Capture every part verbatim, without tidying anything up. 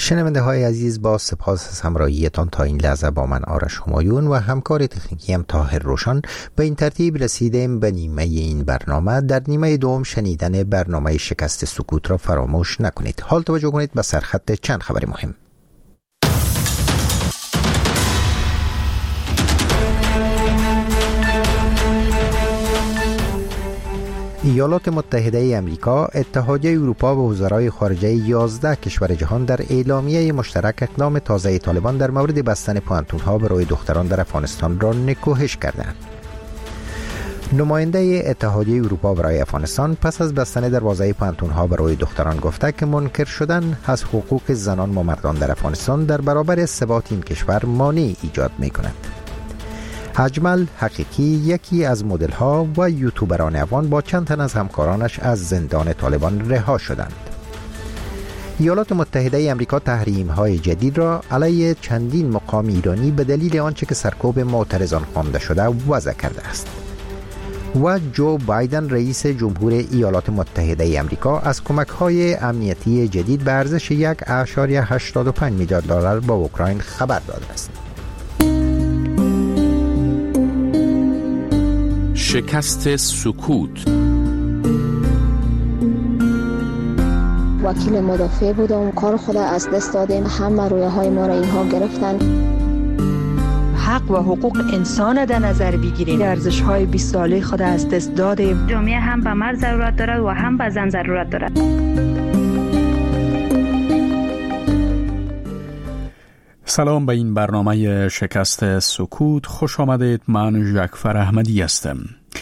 شنونده های عزیز، با سپاس از همراهیتان تا این لحظه با من آرش همایون و همکار تکنیکیم طاهر روشن به این ترتیب رسیدیم به نیمه این برنامه. در نیمه دوم شنیدن برنامه شکست سکوت را فراموش نکنید. حال توجه کنید به سرخط چند خبر مهم. ایالات متحده ای امریکا، اتحادیه اروپا و وزرای خارجه یازده کشور جهان در اعلامیه مشترک اقدام تازه طالبان در مورد بستن پانتونها برای دختران در افغانستان را نکوهش کردند. نماینده اتحادیه اروپا برای افغانستان پس از بستن دروازه پانتونها برای دختران گفته که منکر شدن از حقوق زنان و مردان در افغانستان در برابر ثبات این کشور مانع ایجاد می کند. اجمل حقیقی، یکی از مدل ها و یوتیوبران افغان، با چند تن از همکارانش از زندان طالبان رها شدند. ایالات متحده ای امریکا تحریم های جدید را علیه چندین مقام ایرانی به دلیل آنچه که سرکوب معترضان خوانده شده وضع کرده است. و جو بایدن رئیس جمهور ایالات متحده ای امریکا از کمک های امنیتی جدید به ارزش یک و هشتاد و پنج میلیارد دلار با اوکراین خبر داده است. شکست سکوت. وکیل مدافع بودم، کار خود از دست دادیم، همه رویه های ما را اینها گرفتن. حق و حقوق انسان در نظر بگیریم، ارزش های بیست ساله خود از دست دادیم. جامعه هم به مرد ضرورت دارد و هم به زن ضرورت دارد. سلام به این برنامه شکست سکوت، خوش آمدید. من ژکفر احمدی هستم.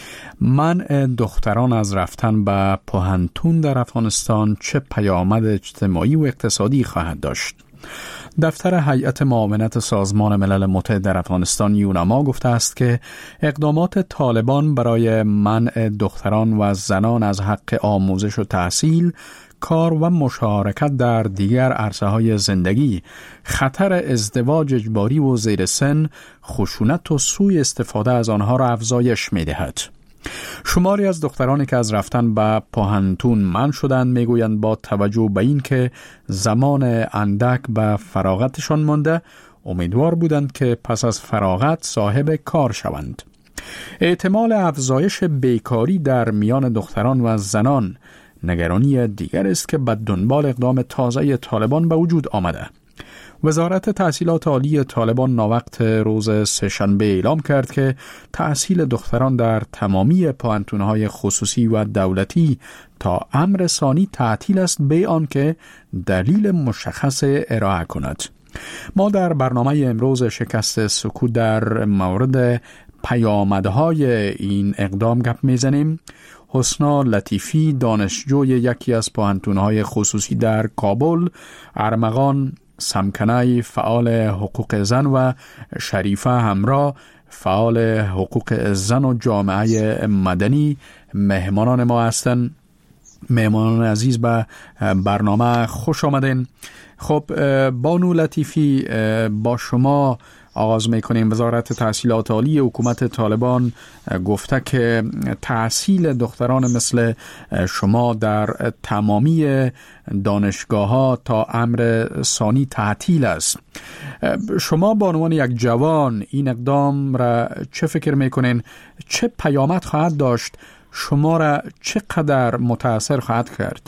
منع دختران از رفتن به پوهنتون در افغانستان چه پیامد اجتماعی و اقتصادی خواهد داشت؟ دفتر هیئت معاونت سازمان ملل متحد در افغانستان یونما گفته است که اقدامات طالبان برای منع دختران و زنان از حق آموزش و تحصیل، کار و مشارکت در دیگر عرصه‌های زندگی، خطر ازدواج اجباری و زیر سن، خشونت و سوء استفاده از آنها را افزایش می‌دهد. شماری از دخترانی که از رفتن به پوهنتون منع شدند میگویند با توجه به این که زمان اندک به فراغتشان مانده، امیدوار بودند که پس از فراغت صاحب کار شوند. احتمال افزایش بیکاری در میان دختران و زنان نگرانی دیگر است که به دنبال اقدام تازه طالبان به وجود آمده. وزارت تحصیلات عالی طالبان ناوقت روز سه‌شنبه اعلام کرد که تحصیل دختران در تمامی پوهنتون‌های خصوصی و دولتی تا امر ثانی تعطیل است به آنکه دلیل مشخص ارائه کند. ما در برنامه امروز شکست سکوت در مورد پیامدهای این اقدام گپ میزنیم. حسنا لطیفی، دانشجوی یکی از پوهنتون‌های خصوصی در کابل، ارمغان سمکنای فعال حقوق زن و شریفه همراه فعال حقوق زن و جامعه مدنی مهمانان ما هستند. مهمانان عزیز به برنامه خوش آمدین. خب بانو لطیفی، با شما آغاز میکنیم. وزارت تحصیلات عالی حکومت طالبان گفته که تحصیل دختران مثل شما در تمامی دانشگاه ها تا امر ثانی تعطیل است. شما به عنوان یک جوان این اقدام را چه فکر میکنین؟ چه پیامد خواهد داشت؟ شما را چقدر متاثر خواهد کرد؟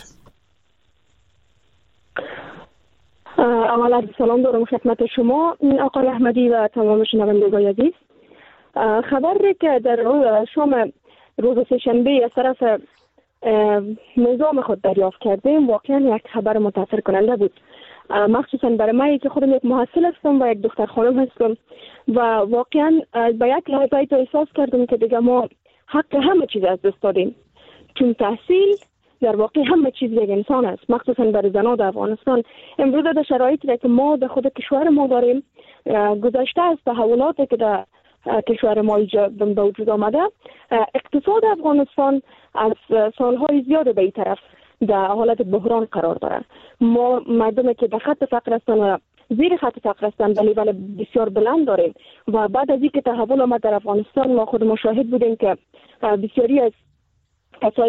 اولا سلام دارم خدمت شما آقای احمدی و تمام شنوندگان عزیز. خبری که در شام روز سه‌شنبه از طرف نظام خود دریافت کردیم واقعا یک خبر متاثر کننده بود، مخصوصا برای من که خودم یک محصل هستم و یک دختر خانم هستم و واقعا به یک لحظه احساس کردم که دیگه ما حق همه چیز از دست دادیم، چون تحصیل در واقع همه چیز یک انسان است، مخصوصا برای زنان در افغانستان. امروز در شرایطی که ما در خود کشور ما داریم، گذشته از تحولاتی که در کشور ما به وجود آمده، اقتصاد افغانستان از سالهای زیاد به این طرف در حالت بحران قرار داره. ما مردمی که در خط فقر هستن و زیر خط فقر هستن به لیول بسیار بلند داریم و بعد از اینکه تحول آمد در افغانستان ما خود مشاهد بودیم که بسیاری از کسای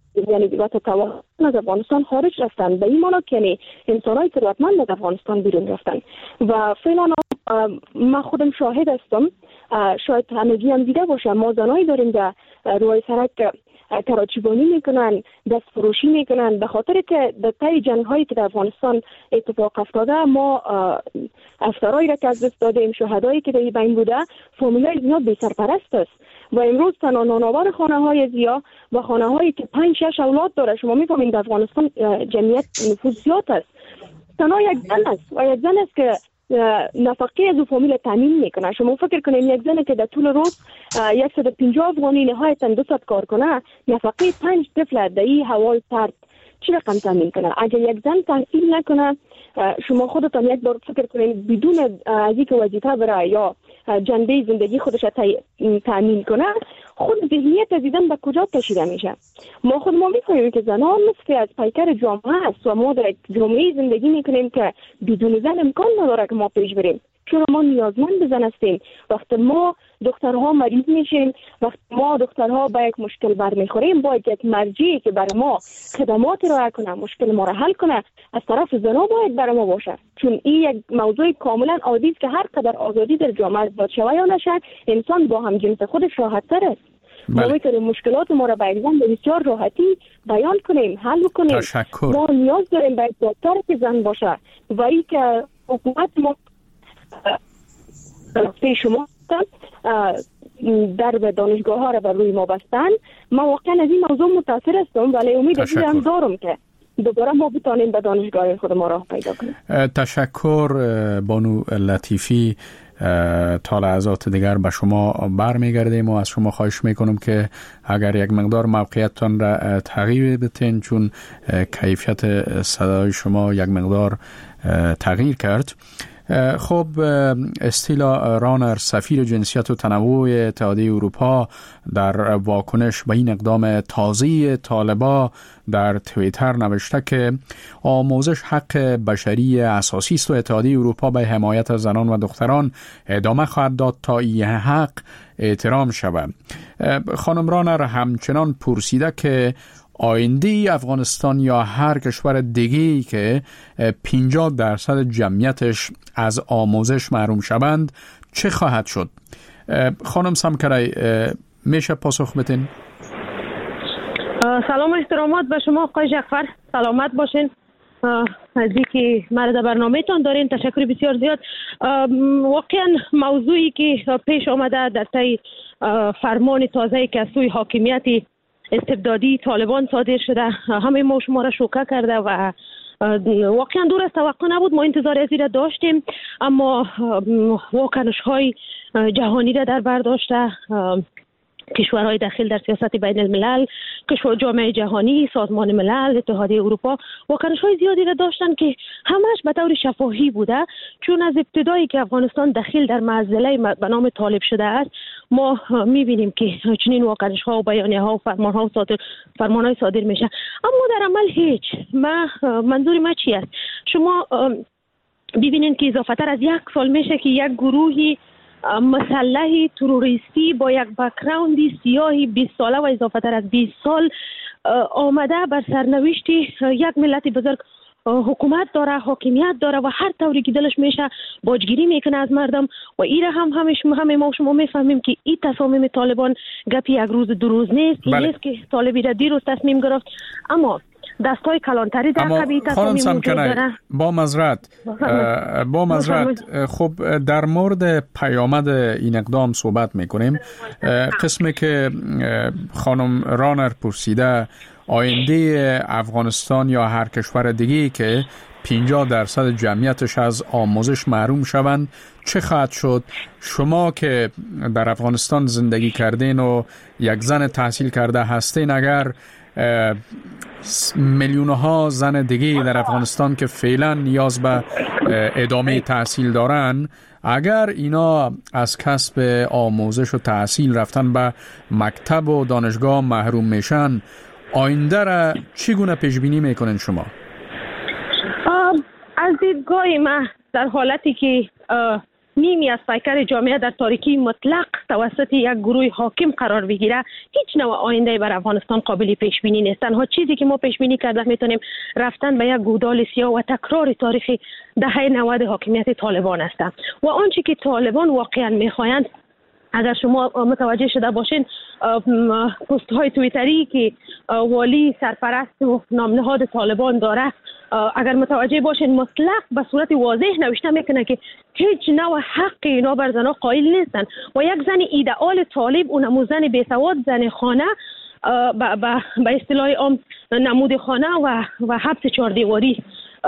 یعنی وقت توان از افغانستان خارج رفتن، به این معنی که یعنی انسان‌های ثروتمند از افغانستان بیرون رفتن و فعلا ما خودم شاهد هستم، شاید همگی هم دیده باشه، ما زنایی داریم در روی سرک کراچیبانی میکنن، دست فروشی میکنن، به خاطر که در طی جنگ هایی که در افغانستان اتفاق افتاده ما افسرایی را که از دست دادیم، شهدایی که در این بین بوده، فامیلای زیاد بی سرپرست است و امروز تنها نانآور خانه های زیاد و خانه هایی که پنج شش اولاد داره، شما میفهمید در افغانستان جمعیت نفوذ زیاد است، تنها یک زن است و یک زن است که نفقه از او فامیل تامین میکنه. شما فکر کنید یک زن که در طول روز صد و پنجاه افغانی نهایتا دویست کار کنه، نفقه پنج طفل در این هوای سرد چی رقم تامین کنه؟ اگر یک زن تحصیل نکنه، شما خودتان یک بار فکر کنید بدون از اینکه وظیفه برای یا جنبه زندگی خودش تامین کنه، خود ذهنیت از دیدن به کجا کشیده میشه؟ ما خود ما میفهمیم که زنان نصف از پیکر جامعه است و ما در جامعه زندگی میکنیم که بدون زن امکان نداره که ما پیش بریم، چون ما نیازمند به زن هستیم. وقتی ما دخترها مریض میشیم، وقتی ما دخترها با یک مشکل برمیخوریم، باید یک مرجعی که برای ما خدمات ارائه کنه، مشکل ما را حل کنه، از طرف زنا باید برای ما باشه، چون این یک موضوع کاملا عادی است که هر قدر آزادی در جامعه ایجاد شود یا نشد، انسان با هم جنس خودش راحت تر است. ما میتونیم مشکلات ما را به یک زن به بسیار راحتی بیان کنیم، حل کنیم. تشکر. ما نیاز داریم به یک دکتر که زن باشه و این که حکومت ما به شما در به دانشگاه ها را بر روی ما بستن. ما واقعا از این موضوع متاثر هستم، ولی امید هم دارم که دوباره ما بتانیم به دانشگاه خود ما راه پیدا کنیم. تشکر بانو لطیفی. تا لحظات دیگر به شما برمیگردیم و از شما خواهش میکنم که اگر یک مقدار موقعیتتان را تغییر بدین، چون کیفیت صدای شما یک مقدار تغییر کرد. خب استیلا رانر، سفیر جنسیت و تنوع اتحادیه اروپا، در واکنش به این اقدام تازه طالبا در توییتر نوشته که آموزش حق بشری اساسی است و اتحادیه اروپا به حمایت از زنان و دختران ادامه خواهد داد تا این حق احترام شود. خانم رانر همچنان پرسیده که آینده افغانستان یا هر کشور دیگه‌ای که پنجاه درصد جمعیتش از آموزش محروم شوند چه خواهد شد؟ خانم سمکرای، میشه پاسخ بدین؟ سلام و احترامات به شما آقای جعفر، سلامت باشین. از اینکه مرا در برنامه‌تان دارین تشکر بسیار زیاد. واقعا موضوعی که پیش آمده در طی فرمان تازه‌ای که از سوی حاکمیت استبدادی طالبان صادر شده همه ما شما را شوکه کرده و واقعا دور از توقع نبود. ما انتظار از این را داشتیم، اما واکنش های جهانی را در بر داشته، کشورهای داخل در سیاست بین الملل، کشور جامعه جهانی، سازمان ملل، اتحادیه اروپا واکنش‌های زیادی را داشتن که همش به طور شفاهی بوده، چون از ابتدایی که افغانستان داخل در معضله به نام طالب شده است ما می‌بینیم که چنین واکنش‌ها و بیانیه‌ها و فرمان‌ها و صادر فرمان‌های صادر میشه، اما در عمل هیچ. ما منظور ما چی است؟ شما ببینید که اضافتر از یک سال میشه که یک گروهی مسلح تروریستی با یک بک‌گراند سیاهی بیست ساله و اضافه تر از بیست سال آمده بر سرنوشت یک ملت بزرگ حکومت داره، حاکمیت داره و هر طوری که دلش میشه باجگیری میکنه از مردم و ایره هم همش همه ما شما میفهمیم که این تصامیم طالبان گپی یک روز دو روز نیست. این نیست که طالبی را دیروز تصمیم گرفت، اما دستای کلانتری در قبیل تصامیم وجود داره. با معذرت با معذرت خب در مورد پیامد این اقدام صحبت میکنیم. قسمی که خانم رانر پرسیده آینده افغانستان یا هر کشور دیگه‌ای که پنجاه درصد جمعیتش از آموزش محروم شوند چه خواهد شد؟ شما که در افغانستان زندگی کردین و یک زن تحصیل کرده هستین، اگر میلیون‌ها زن دیگه در افغانستان که فعلا نیاز به ادامه تحصیل دارن، اگر اینا از کسب آموزش و تحصیل رفتن به مکتب و دانشگاه محروم میشن، آینده را چگونه پیش بینی میکنین شما؟ از دیدگاه من در حالتی که نیمی از پیکر جامعه در تاریکی مطلق توسط یک گروه حاکم قرار بگیره، هیچ نوع آینده بر افغانستان قابل پیش بینی نیست. تنها چیزی که ما پیش بینی کرده میتونیم رفتن به یک گودال سیاه و تکرار تاریخی دهه نود حاکمیت طالبان است و آنچه که طالبان واقعا میخواهند، اگر شما متوجه شده باشین پست های توییتری که والی سرپرست و نامنهاد طالبان داره، اگر متوجه باشین مطلق به صورت واضح نوشته میکنه که هیچ نوع حق اینا بر زنها قائل نیستن و یک زن ایدئال طالب، اون زن بیسواد، زن خانه، به اصطلاح عام نمود خانه و و حبس چهار دیواری،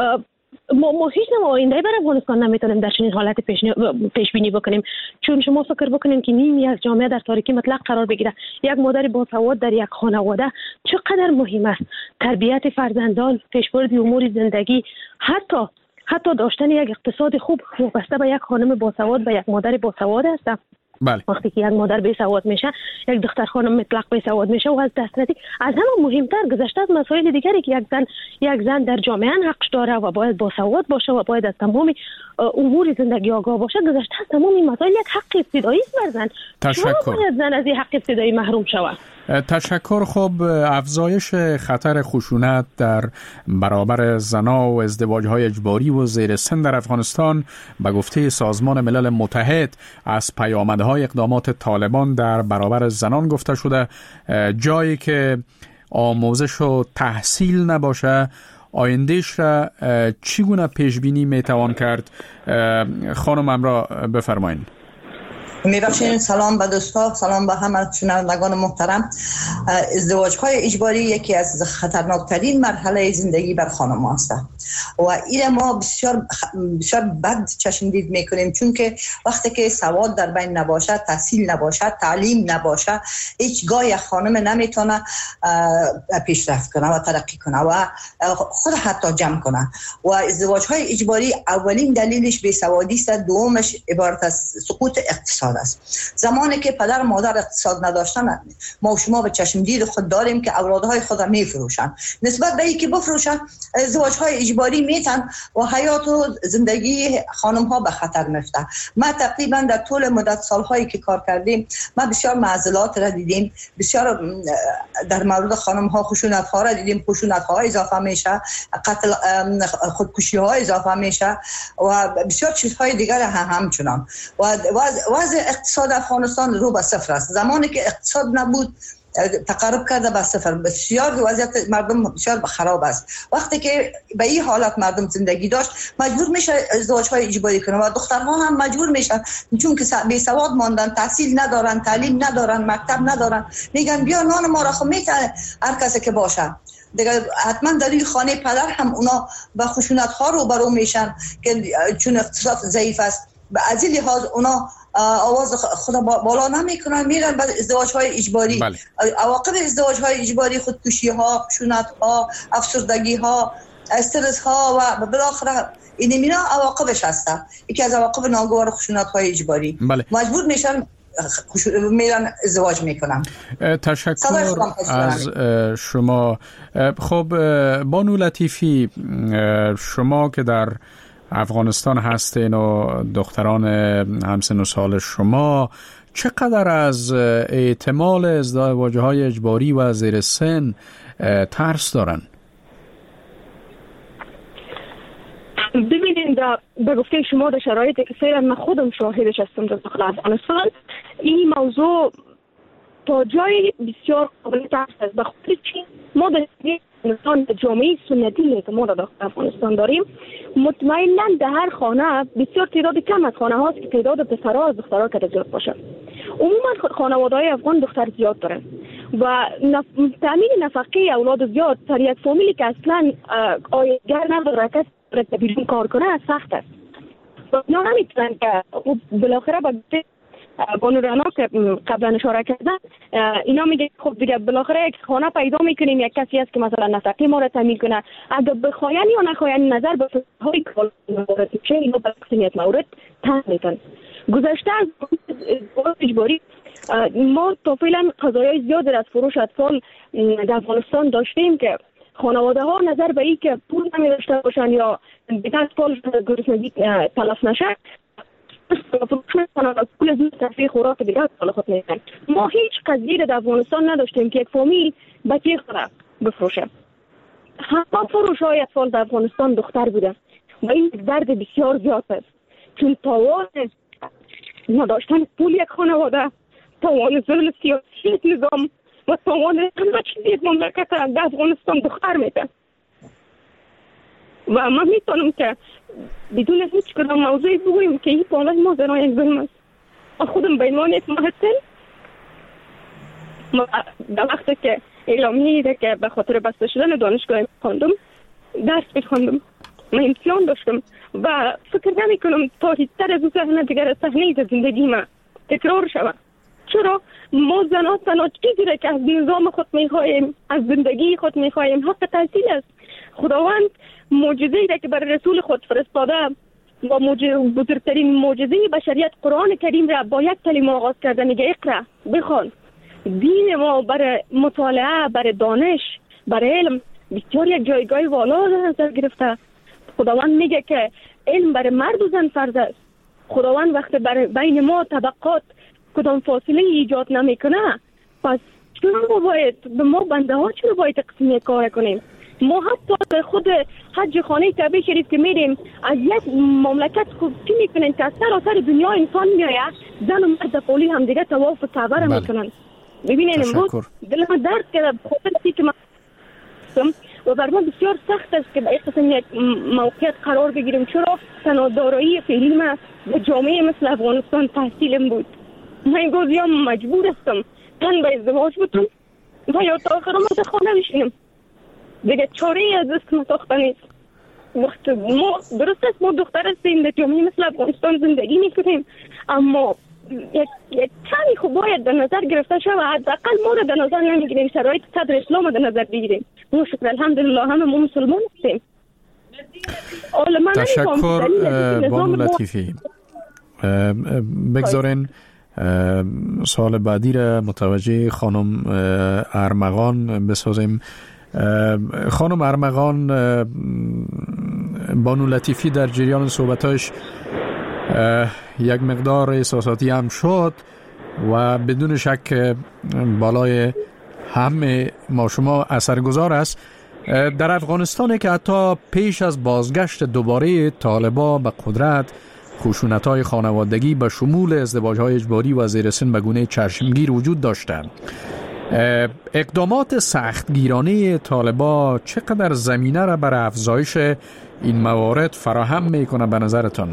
ما, ما هیچ نوع آینده برای افغانستان نمیتونیم در چنین حالت پیش, پیش بینی بکنیم. چون شما فکر بکنیم که نیمی از جامعه در تاریکی مطلق قرار بگیره. یک مادر باسواد در یک خانواده چقدر مهم است. تربیت فرزندان، پیشبرد امور زندگی، حتی حتی داشتن یک اقتصاد خوب وابسته به یک خانم باسواد، به یک مادر باسواد است. بله. وقتی که یک مادر بی سواد میشه، یک دختر خانم مطلق بی سواد میشه و از دسترسی از همه مهمتر گذشته از مسائل دیگری که یک زن یک زن در جامعه حقش داره و باید با سواد باشه و باید از تمام امور زندگی آگاه باشه، گذشته از تمام این مسائل یک حق ابتدایی است بر زن. تشکر. باید زن از این حق ابتدایی محروم شود. تشکر. خب افزایش خطر خشونت در برابر زنا و ازدواج‌های اجباری و زیر سن در افغانستان به گفته سازمان ملل متحد از پیامدهای اقدامات طالبان در برابر زنان گفته شده. جایی که آموزش و تحصیل نباشه آیندهش را چگونه پیش بینی میتوان کرد؟ خانم امرا بفرمایید. میبخشین. سلام به دوستا، سلام به همه شنوندگان محترم. ازدواج های اجباری یکی از خطرناکترین مرحله زندگی بر خانم است و این ما بسیار بسیار بد چشمدید میکنیم، چون که وقتی که سواد در بین نباشه، تحصیل نباشه، تعلیم نباشه، هیچگاه یک خانم نمیتونه پیشرفت کنه و ترقی کنه و خود حتی جمع کنه. و ازدواج های اجباری اولین دلیلش بیسوادی است، دومش عبارت از سقوط اقتصاد است. زمانی که پدر و مادر اقتصاد نداشتن، ما و شما به چشم دید خود داریم که اولادهای خود را میفروشن. نسبت به اینکه بفروشن، ازدواج‌های اجباری میتن و حیات و زندگی خانم‌ها به خطر میفته. ما تقریبا در طول مدت سال‌هایی که کار کردیم، ما بسیار معضلات را دیدیم، بسیار در مورد خانم‌ها خشونت‌ها را دیدیم، خشونت‌ها اضافه میشه، قتل خودکشی‌ها اضافه میشه و بسیار چیزهای دیگر هم همچنان. و وضع اقتصاد افغانستان رو به صفر است. زمانی که اقتصاد نبود تقرب کرده به صفر. بسیار وضعیت مردم بسیار خراب است. وقتی که به این حالت مردم زندگی داشت، مجبور میشه ازدواج‌های اجباری کنه و دخترها هم مجبور میشن، چون که بی سواد ماندن، تحصیل ندارن، تعلیم ندارن، مکتب ندارن، میگن بیا نان ما را خو میتونه هر کسی که باشه. دیگه حتما در این خانه پدر هم اونا به خشونت‌ها رو برو میشن که چون اقتصاد ضعیف است. از این لحاظ اونا آواز خود بالا نمیکنن، میرن به ازدواج‌های اجباری. بله. عواقب ازدواج‌های اجباری خودکشی‌ها، خشونت‌ها، افسردگی‌ها، استرس‌ها و بالاخره این مینا عواقبش هستن. یکی از عواقب ناگوار خشونت‌های اجباری. بله. مجبور میشن میرن ازدواج میکنن. تشکر از شما. خب بانو لطیفی، شما که در افغانستان هستین و دختران همسن و سال شما چقدر از احتمال ازدواج‌های اجباری و زیر سن ترس دارن؟ ببینید، به گفته شما در شرایطی که فعلا من خودم شاهدش هستم در داخل افغانستان، این موضوع تا جای بسیار قابل ترس است. به خاطر چی؟ ما در افغانستان جامعه سنتی که ما در داخل افغانستان داریم، مطمئنا در هر خانه بسیار تعداد کم از خانه هاست که تعداد پسرها از دخترها که زیاد باشه. عموما خانواده‌های افغان دختر زیاد دارن و نف... تامین نفقه اولاد زیاد در یک فامیلی که اصلا آیگر نداره، کسی که بیرون کار کنه سخت است. و اینا نمیتونن که بالاخره با بانو رانا که قبلا اشاره کردن، اینا میگه خب دیگه بالاخره یک خانه پیدا میکنیم، یک کسی هست که مثلا نفقه ما را تامین کنه. اگر بخواین یا نخواین نظر به فقهای کال چه اینا به اکثریت مورد تن میتن. گذشته از اجباری ما تا فعلا قضایای زیاد از فروش اطفال در افغانستان داشتیم که خانواده ها نظر به این که پول نمی داشته باشن یا بیت اطفال گرسنگی تلف نشه، از پول تفریح خوراک دیگه سال خود میکنن. ما هیچ قضیه در افغانستان نداشتیم که یک فامیل بچه خود بفروشه. همه فروش های اطفال در افغانستان دختر بوده و این درد بسیار زیاد است، چون تاوان نداشتن پول یک خانواده، تاوان ظلم سیاسی نظام و تاوان همه چیز یک مملکت در افغانستان دختر میده. و من میتونم که بدون هیچ کدام موضوعی بگویم که این بالای ما زنان یک ظلم است. من خودم به عنوان یک محصل در وقتی که اعلامیه ایده که به خاطر بسته شدن دانشگاه خواندم، درس بخواندم، من امتحان داشتم و فکر نمی کنم تاریک‌تر از اون صحنه دیگر صحنه زندگی من تکرار شود. چرا ما زنان تنها چیزی را که از نظام خود میخواهیم، از زندگی خود میخواهیم، حق تحصیل است. خداوند معجزه‌ای را که بر رسول خود فرستاده و بزرگترین معجزه بشریت قرآن کریم را با یک کلمه آغاز کرده، میگه اقرا، بخوان. دین ما برای مطالعه، برای دانش، برای علم بسیار یک جایگاه والا در نظر گرفته. خداوند میگه که علم برای مرد و زن فرض است. خداوند وقتی برای بین ما طبقات کدام فاصله ایجاد نمیکنه، پس چرا باید به ما بنده ها چرا باید تقسیم کار کنیم؟ ما حتی خود حج خانه کعبه شریف که میریم از یک مملکت چی میکنن که از سراسر دنیا انسان میآید، زن و مرد پولی هم دیگه طواف کعبه را میکنن. ببینید امروز دل من درد کرده خاطر که من و بر من بسیار سخت است که به قسم یک موقعیت قرار بگیریم. چرا تنها دارایی فعلی ما به جامعه مثل افغانستان تحصیلم بود. من گوزیا مجبور هستم من به ازدواج بودم و یا تا آخر ما خانه بشینم دیگه، چاره از دست نتاخته نیست. وقت ما درست است ما دختر هستیم در جامعه مثل افغانستان زندگی میکنیم، اما یک یک کمی خوب باید در نظر گرفته شود. حداقل ما رو در نظر نمیگیریم، شرایط صدر اسلام رو در نظر بگیریم. ما شکر الحمدلله همه ما مسلمان هستیم. تشکر بانو لطیفی. بگذارین سوال بعدی را متوجه خانم ارمغان بسازیم. خانم ارمغان، بانو لطیفی در جریان صحبتاش یک مقدار احساساتی هم شد و بدون شک بالای همه ما شما اثرگذار است. در افغانستان که حتی پیش از بازگشت دوباره طالبا به قدرت، خشونت‌های خانوادگی به شمول ازدواج‌های اجباری و زیر سن به گونه چشمگیر وجود داشتند. اقدامات سختگیرانه طالبا چقدر زمینه را برای افزایش این موارد فراهم میکنه به نظرتان؟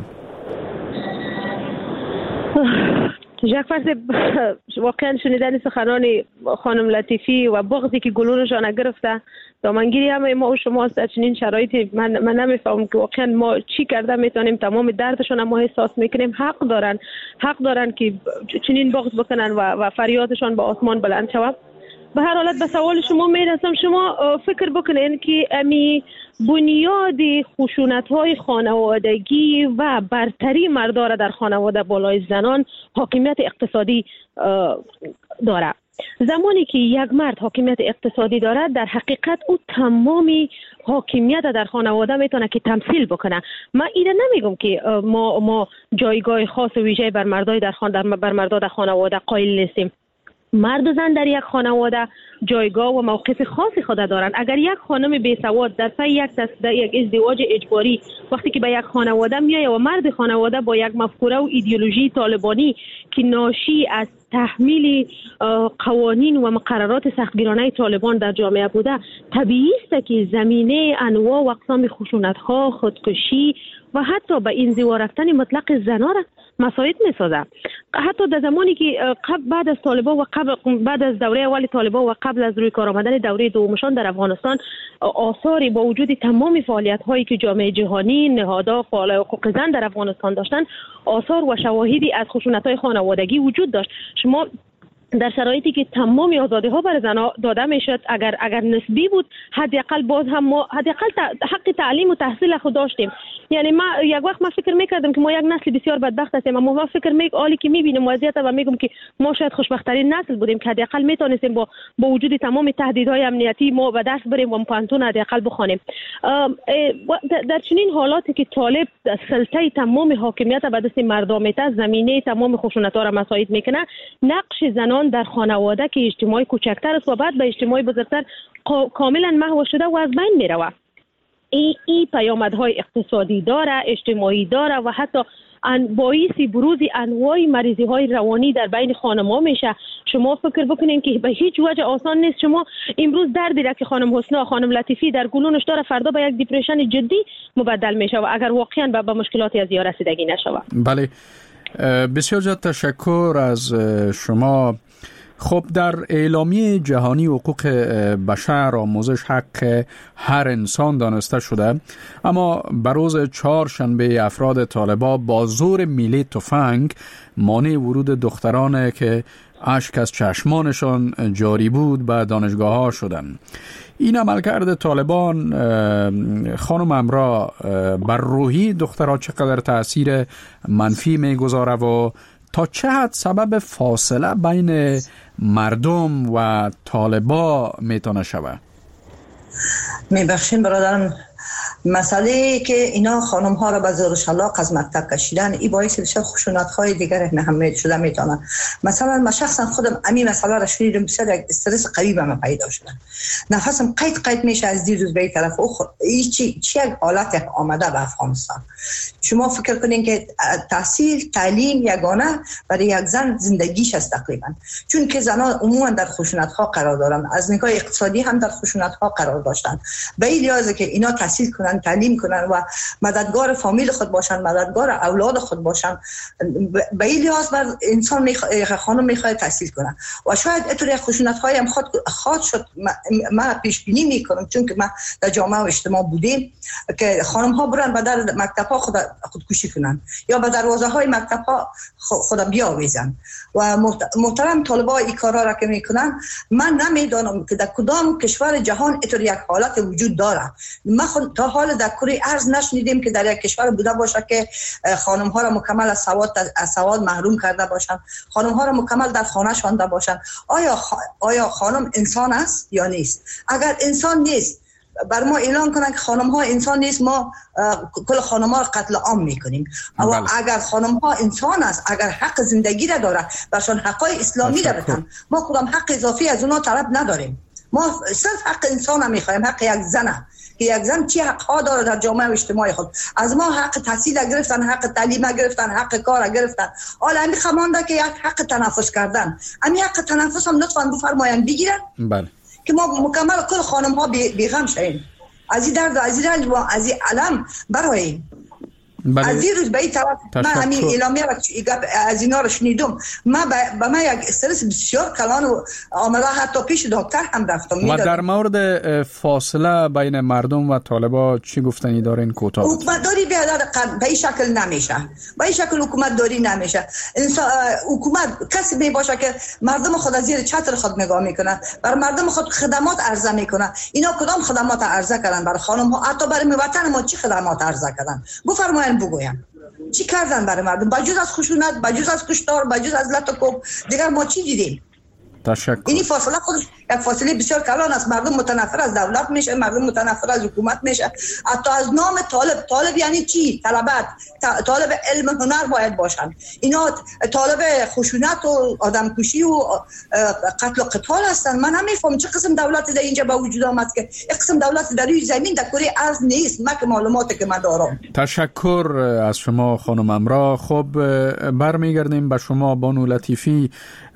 جعفر، واقعا شنیدن سخنان خانم لطیفی و بغضی که گلونشان گرفته دامنگیری همه ما و شماست. در چنین شرایطی من, من نمیفهمم که واقعا ما چی کرده میتونیم تمام دردشان ما احساس میکنیم. حق دارن حق دارن که چنین بغض بکنن و, و فریادشان به آسمان بلند شود. به هر حالت به سوال شما میرسم، شما فکر بکنین که امی بنیاد خشونت‌های خانوادگی و برتری مرداره در خانواده بالای زنان حاکمیت اقتصادی داره. زمانی که یک مرد حاکمیت اقتصادی دارد، در حقیقت او تمامی حاکمیت در خانواده میتونه که تمثیل بکنه. من اینا نمیگم که ما ما جایگاه خاص و ویژه بر مردای در خان در بر مردای در خانواده قائل نیستیم. مرد و زن در یک خانواده جایگاه و موقف خاصی خود دارند. اگر یک خانم بیسواد در پی یک در یک ازدواج اجباری وقتی که به یک خانواده میایه و مرد خانواده با یک مفکوره و ایدئولوژی طالبانی که ناشی از تحمیل قوانین و مقررات سختگیرانه طالبان در جامعه بوده، طبیعی است که زمینه انواع و اقسام خشونت‌ها، خودکشی و حتی به انزوا رفتن مطلق زنان را مساعد می‌سازد. حتی در زمانی که قبل بعد از طالبان و قبل بعد از دوره اول طالبان و قبل از روی کار آمدن دوره دومشان در افغانستان، آثاری با وجود تمام فعالیت‌هایی که جامعه جهانی نهادها فعال حقوق زن در افغانستان داشتند، آثار و شواهدی از خشونت‌های خانوادگی وجود داشت. شما در شرایطی که تمام آزادی ها بر زنها داده میشد، اگر اگر نسبی بود حداقل باز هم ما حداقل حق تعلیم و تحصیل خود داشتیم. یعنی ما یک وقت ما فکر میکردم که ما یک نسل بسیار بدبخت هستیم، اما ما فکر میک حالی که میبینم وضعیت و میگم که ما شاید خوشبخت‌ترین نسل بودیم که حداقل میتونستیم با با وجود تمام تهدیدهای امنیتی ما به درس بریم و پانتون حداقل بخوانیم. در چنین حالاتی که طالب سلطه تمام حاکمیت به دست مردم میته، زمینه تمام خشونت‌ها را مساعد میکنه، نقش زنان در خانواده که اجتماعی کوچکتر است و بعد به اجتماعی بزرگتر کاملا محو شده و از بین میروه. این ای پیامدهای اقتصادی داره، اجتماعی داره و حتی ان باعث بروز انواع مریضی های روانی در بین خانم‌ها میشه. شما فکر بکنین که به هیچ وجه آسان نیست شما امروز دردی را که خانم حسنا، خانم لطیفی در گلونش داره فردا به یک دیپرشن جدی مبدل میشه و اگر واقعا به مشکلاتی از یا رسیدگی نشود. بله، بسیار زیاد تشکر از شما. خب در اعلامیه جهانی حقوق بشر آموزش حق هر انسان دانسته شده، اما بر روز چهارشنبه افراد طالبان با زور میله تفنگ مانع ورود دختران که اشک از چشمانشان جاری بود به دانشگاه ها شدند. این عملکرد طالبان خانم امرا بر روحی دخترها چقدر تأثیر منفی میگذاره و تا چه حد سبب فاصله بین مردم و طالبا میتونه شود؟ میبخشین برادرم، مسئله که اینا خانم ها را به زور شلاق از مکتب کشیدن، این باعث بشه خشونت های دیگر هم شده میتونه. مثلا من شخصا خودم همین مسئله را شنیدم، بسیار یک استرس قوی به من پیدا شده، نفسم قید قید میشه از دیر روز به این طرف. او این چی چی یک حالت آمده به افغانستان. شما فکر کنین که تحصیل تعلیم یگانه برای یک زن زندگیش است تقریبا، چون که زنان عموما در خشونت ها قرار دارن، از نگاه اقتصادی هم در خشونت ها قرار داشتن. به این لحاظ که اینا تحصیل کنن، تعلیم کنن و مددگار فامیل خود باشن، مددگار اولاد خود باشن، به این لحاظ بر انسان میخواد، خانم میخواد تحصیل کنه و شاید اینطوری خشونت های هم خود خاص شد. من پیش بینی میکنم، چون که من در جامعه و اجتماع بودیم که خانم ها برن به در مکتب ها خود خودکشی کنن یا به دروازه های مکتب ها خود بیاویزن و محترم طالبا این کارا را که میکنن، من نمیدانم که در کدام کشور جهان اینطور یک حالت وجود داره. ما خود تا حال در کره ارض نشنیدیم که در یک کشور بوده باشه که خانم ها را مکمل از سواد از سواد محروم کرده باشن، خانم ها را مکمل در خانه شانده باشن. آیا خ... آیا خانم انسان است یا نیست؟ اگر انسان نیست، بر ما اعلان کنن که خانم ها انسان نیست، ما کل خانم ها قتل عام میکنیم. و اگر خانم ها انسان است، اگر حق زندگی را داره، برشان حقای اسلامی را بدن، ما کدام حق اضافی از اونا طلب نداریم. ما صرف حق انسان هم میخوایم، حق یک زن، که یک زن چی حق ها داره در جامعه و اجتماع خود. از ما حق تحصیل گرفتن، حق تعلیم گرفتن، حق کار گرفتن. حالا همین خمانده که یک حق تنفس کردن، همین حق تنفس هم لطفاً بفرمایند بگیرن. بله، که ما مکمل کل خانم ها بیغم شدیم، از این درد و از این رنج و از این علم براییم. بله. از این روز به این طرف من همین اعلامیه از اینا رو شنیدم، من به من یک استرس بسیار کلان و آمده، حتی پیش دکتر هم رفتم. و در مورد فاصله بین مردم و طالبا چی گفتنی دارین کوتاه؟ حکومت داری به این شکل نمیشه، به این شکل حکومت داری نمیشه. انسان حکومت کسی می باشه که مردم خود از زیر چتر خود نگاه میکنه، بر مردم خود خدمات عرضه میکنه. اینا کدام خدمات عرضه کردن برای خانم ها؟ حتی برای وطن ما چی خدمات عرضه کردن؟ بفرمایید بگویم چی کردن برای مردم؟ بجز از خشونت، بجز از کشتار، بجز از لط و کوب، دیگر ما چی دیدیم؟ تشکر. این فاصله خودش یک فاصله بسیار کلان است. مردم متنفر از دولت میشه، مردم متنفر از حکومت میشه، حتی از نام طالب. طالب یعنی چی؟ طلبت، طالب علم هنر باید باشن. اینا طالب خشونت و آدم کشی و قتل و قتال هستن. من نمیفهم چه قسم دولتی در اینجا به وجود آمد که یک قسم دولتی در روی زمین در کره ارض نیست. من که معلوماتی که من دارم. تشکر از شما خانم امرا. خب برمیگردیم به شما بانو لطیفی.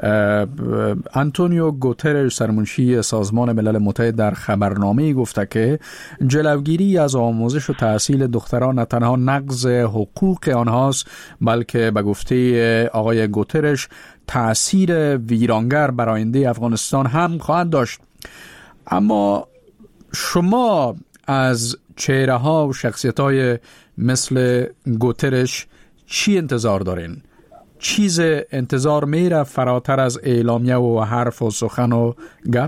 آنتونیو گوترش سرمنشی سازمان ملل متحد در خبرنامه‌ای گفته که جلوگیری از آموزش و تحصیل دختران نه تنها نقض حقوق آنهاست، بلکه به گفته آقای گوترش تأثیر ویرانگر بر آینده افغانستان هم خواهد داشت. اما شما از چهره ها و شخصیت های مثل گوترش چی انتظار دارین؟ چیز انتظار میره فراتر از اعلامیه و حرف و سخن و گپ؟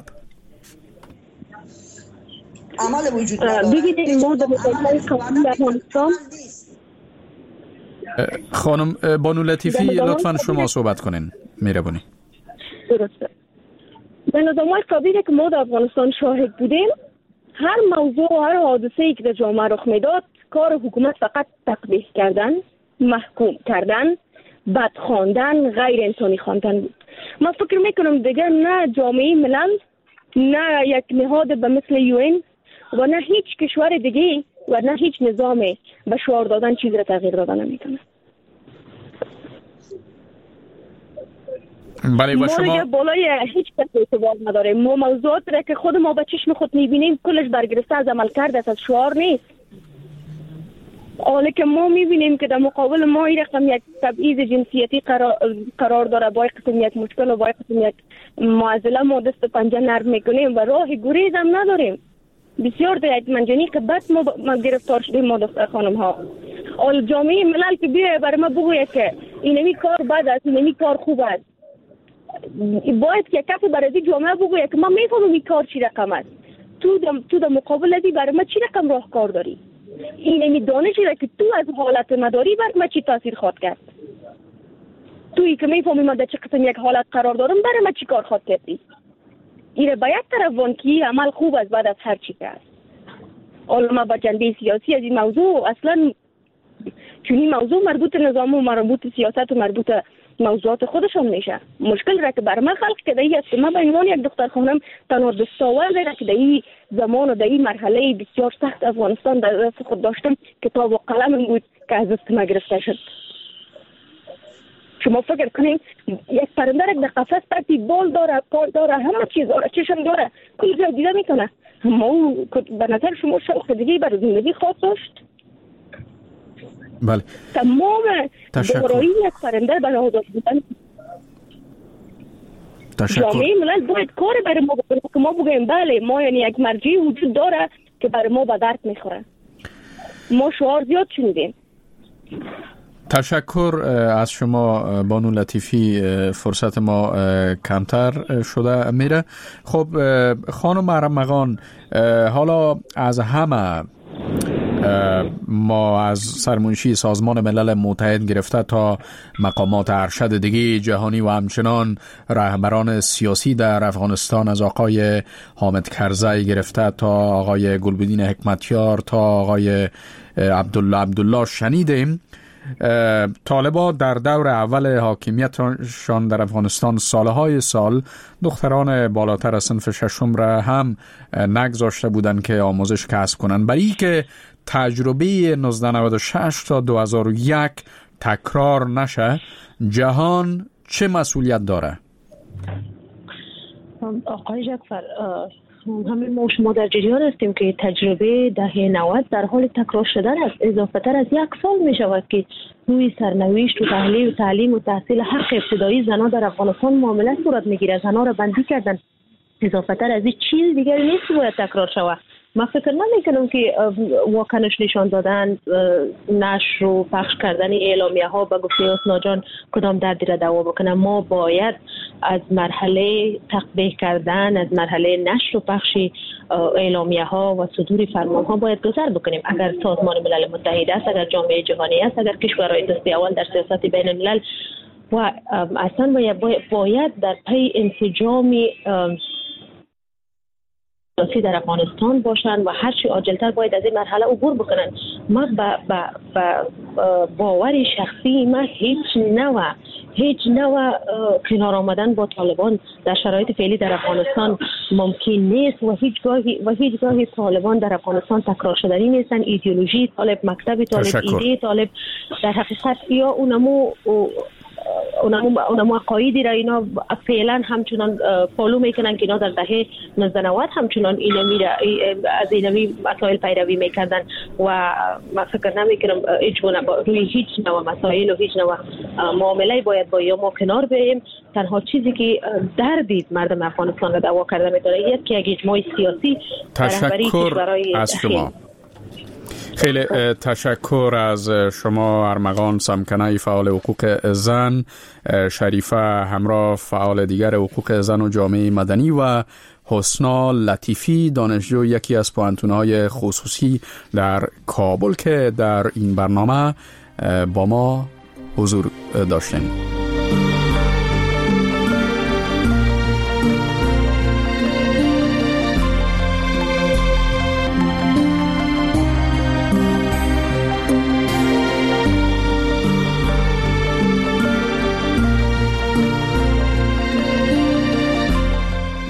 عمل وجود نداره. ببینید ما در قانون افغانستان خانم بانو لطیفی لطفاً شما صحبت کنین. مهربانی. درسته. به نظام‌های سابقی که ما در افغانستان شاهد بودیم، هر موضوع و هر حادثه‌ای که در جامعه رخ میداد، کار حکومت فقط تقبیح کردن، محکوم کردن، بد خواندن، غیر انسانی خواندن بود. من فکر میکنم دیگه نه جامعه ملل، نه یک نهاد به مثل یو این و نه هیچ کشور دیگه و نه هیچ نظامی به شعار دادن چیزی را تغییر دادن نمیتونه. بله و شما ما بالای هیچ کس اعتبار نداره. ما موضوعات را که خود ما به چشم خود میبینیم کلش برگرفته از عمل کرده است، از شعار نیست. حالا که ما میبینیم که در مقابل ما این رقم یک تبعیض جنسیتی قرار, قرار داره، با قسم یک مشکل و با قسم یک معضله ما دست پنجه نرم میکنیم و راه گریز هم نداریم. بسیار در یک منجنی که بس ما, ما گرفتار شدیم ما دختر خانم ها. حالا جامعه ملل که بیایه برای ما بگویه که اینمی کار بد است، اینمی کار خوب است، باید که کسی برای جامعه بگویه که ما میفهمم این کار چی رقم است، تو در تو در مقابل ازی برای ما چی رقم راهکار داری، اینمی دانشی را که تو از حالت نداری برای ما چی تاثیر خواهد کرد، تویی که میفهمی ما در چه قسم یک حالت قرار دارم برای ما چی کار خواهد کردی. این به یک طرف وانکی عمل خوب است بعد از هر چی که است. حالا ما با جنبه سیاسی از این موضوع اصلا چون این موضوع مربوط نظام و مربوط سیاست و مربوط موضوعات خودشون میشه. مشکل را که بر من خلق کرده ای است که من به عنوان یک دختر خانم تنها دستاورد را که در این زمان و در این مرحله بسیار سخت افغانستان در دست خود داشتم کتاب و قلم بود که از دست ما گرفته شد. شما فکر کنین یک پرنده را در قفس پرتی بال داره، پای داره، همه چیز داره، چشم داره، کل جا دیده میکنه. ما به نظر شما شوق دیگه برای زندگی خواهد داشت؟ بله. تمام دارایی یک پرنده برای آزاد بودن. جامعه ملل باید کار برای ما بکنه که ما بگیم بله ما یعنی یک مرجعی وجود داره که برای ما به درد میخوره. ما شعار زیاد شنیدیم. تشکر از شما بانو لطیفی. فرصت ما کمتر شده میره. خب خانم ارمغان، حالا از همه ما از سرمنشی سازمان ملل متحد گرفته تا مقامات ارشد دیگه جهانی و همچنان رهبران سیاسی در افغانستان از آقای حامد کرزی گرفته تا آقای گلبدین حکمتیار تا آقای عبدالله عبدالله شنیدیم. طالبا در دور اول حاکمیتشان در افغانستان سالهای سال دختران بالاتر از صنف ششم را هم نگذاشته بودند که آموزش کسب کنند. برای که تجربه نوزده نود و شش تا دو هزار و یک تکرار نشه، جهان چه مسئولیت داره؟ آقای جعفر، همین ما شما در جریان هستیم که تجربه دهه نود در حال تکرار شدن است. اضافه تر از یک سال می شود که روی سرنوشت و تحلیل و تعلیم و تحصیل حق ابتدایی زنان در افغانستان معامله صورت میگیره. زنان را بندی کردن. اضافه تر از این چیز دیگر نیست که باید تکرار شود. من فکر نمیکنم که واکنش نشان دادن، نشر و پخش کردن اعلامیه ها به گفته حسنا جان کدام دردی را دوا بکنه. ما باید از مرحله تقبیح کردن، از مرحله نشر و پخش اعلامیه ها و صدور فرمان ها باید گذر بکنیم. اگر سازمان ملل متحد است، اگر جامعه جهانی است، اگر کشورهای دست اول در سیاست بین الملل و اصلا باید, باید در پی انسجام سیاسی در افغانستان باشن و هر چی عاجلتر باید از این مرحله عبور بکنن. ما با, با, با باور شخصی ما هیچ نوع هیچ نوع کنار آمدن با طالبان در شرایط فعلی در افغانستان ممکن نیست و هیچ گاهی و هیچ گاهی طالبان در افغانستان تکرار شدنی نیستن. ایدئولوژی طالب، مکتب طالب، ایده طالب در حقیقت یا اونمو اونم اونم عقایدی را اینا فعلا همچنان فالو میکنن که اینا در دهه نوزده نود همچنان اینا میره از اینمی مسائل پیروی میکردن و من فکر نمیکنم اجبارا روی هیچ نوع مسائل و هیچ نوع معامله باید با یا ما کنار بریم. تنها چیزی که دردید مردم افغانستان را دعوا کرده میتونه یک که یک اجماع سیاسی تشکر از شما. خیلی تشکر از شما ارمغان سمکنه، فعال حقوق زن، شریفه همراه فعال دیگر حقوق زن و جامعه مدنی و حسنا لطیفی دانشجو یکی از پوهنتون‌های خصوصی در کابل که در این برنامه با ما حضور داشتیم.